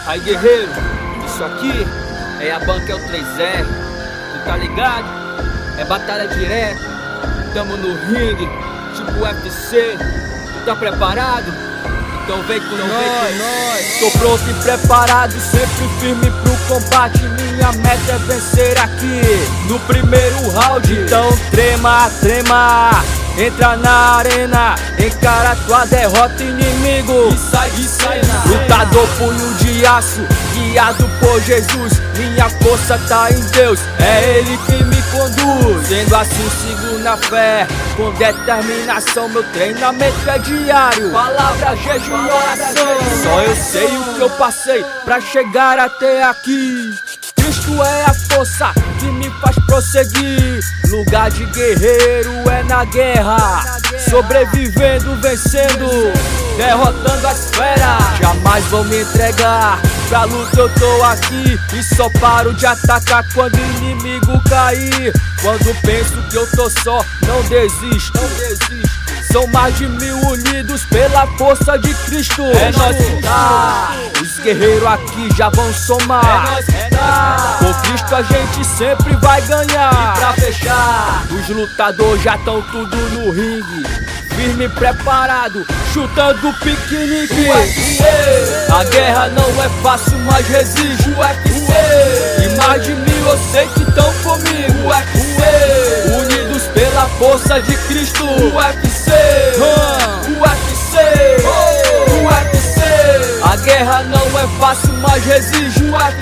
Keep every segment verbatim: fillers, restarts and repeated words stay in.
Aí, guerreiro, isso aqui é a Banquel três R, tu tá ligado? É batalha direta, tamo no ringue, tipo U F C, tu tá preparado? Então vem com nós, nós. Tô pronto e preparado, sempre firme pro combate. Minha meta é vencer aqui no primeiro round. Então trema, trema, entra na arena, encara tua derrota, inimigo. E sai de cena. Lutador punho de aço, guiado por Jesus. Minha força tá em Deus, é Ele que me conduz. Sendo assim sigo na fé, com determinação. Meu treinamento é diário, palavra, jejum e oração. Só eu sei o que eu passei pra chegar até aqui. Cristo é a força que me faz prosseguir. Lugar de guerreiro é na guerra, sobrevivendo, vencendo, derrotando as feras. Jamais vou me entregar, pra luta eu tô aqui. E só paro de atacar quando o inimigo cair. Quando penso que eu tô só, não desisto, não desisto. São mais de mil unidos pela força de Cristo. É nós que tá, os guerreiros aqui já vão somar. É nós que tá, com Cristo a gente sempre vai ganhar. E pra fechar, os lutadores já tão tudo no ringue, firme e preparado, chutando piquenique. U F C, a guerra não é fácil, mas resiste. U F C, e mais de mil eu sei que tão comigo. U F C, unidos pela força de Cristo. U F C, uh, U F C, oh, U F C, a guerra não é fácil, mas resiste. U F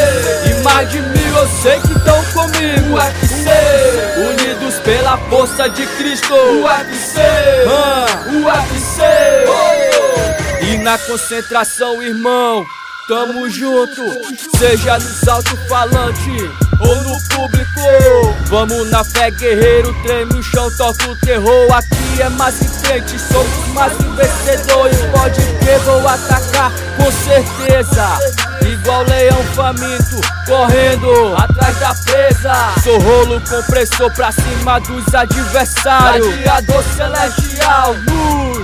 C, e mais de mil eu sei que tão comigo. U F C, unidos pela força de Cristo. U F C, uh, U F C, oh. E na concentração, irmão, tamo junto, seja nos alto-falante ou no público. Vamos na fé, guerreiro, treme o chão, toca o terror. Aqui é mais que crente, somos mais que vencedores. Pode crer, vou atacar com certeza, igual leão faminto, correndo atrás da presa. Sou rolo compressor pra cima dos adversários. Gladiador celestial, luz,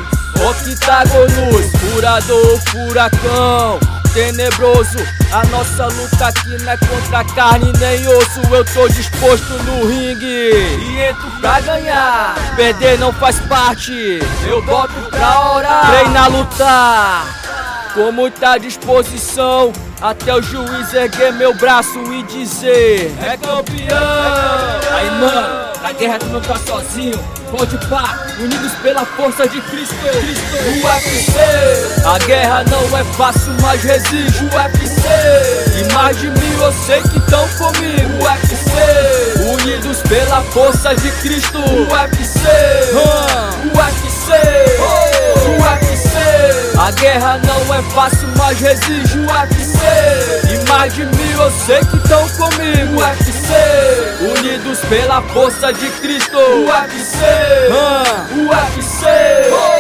octágonos, furador, furacão tenebroso. A nossa luta aqui não é contra carne nem osso. Eu tô disposto no ringue e entro pra ganhar. Perder não faz parte, eu boto pra orar. Treinar, lutar com muita disposição, até o juiz erguer meu braço e dizer: é campeão. Aí, mano, na guerra tu não tá sozinho, pode pá, unidos pela força de Cristo. U F C, a guerra não é fácil, mas resiste. U F C, e mais de mil eu sei que tão comigo. U F C, unidos pela força de Cristo. U F C, uh, U F C, oh, U F C, a guerra não é fácil, mas resiste. U F C, e mais de mil eu sei que tão comigo. U F C, unidos pela força de Cristo. U F C, uh, U F C, oh.